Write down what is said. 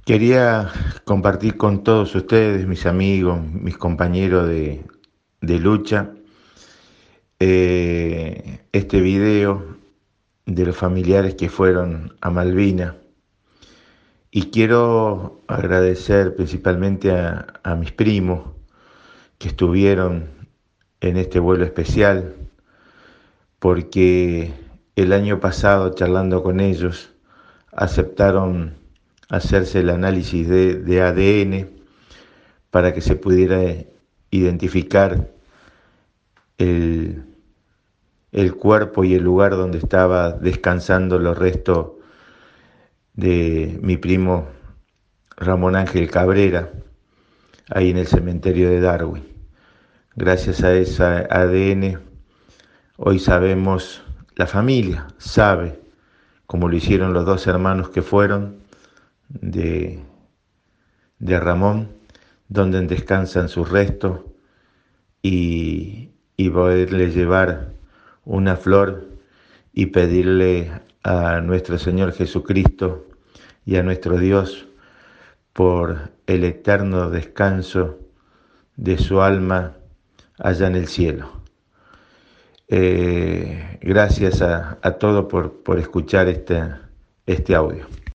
Quería compartir con todos ustedes, mis amigos, mis compañeros de lucha, este video de los familiares que fueron a Malvinas. Y quiero agradecer principalmente a mis primos que estuvieron en este vuelo especial, porque el año pasado, charlando con ellos, aceptaron hacerse el análisis de ADN para que se pudiera identificar el, el cuerpo y el lugar donde estaba descansando los restos de mi primo Ramón Ángel Cabrera, ahí en el cementerio de Darwin. Gracias a ese ADN, hoy sabemos, la familia sabe, como lo hicieron los dos hermanos que fueron de, de Ramón, donde descansan sus restos y poderle llevar una flor y pedirle a nuestro Señor Jesucristo y a nuestro Dios por el eterno descanso de su alma allá en el cielo. Gracias a todos por escuchar este audio.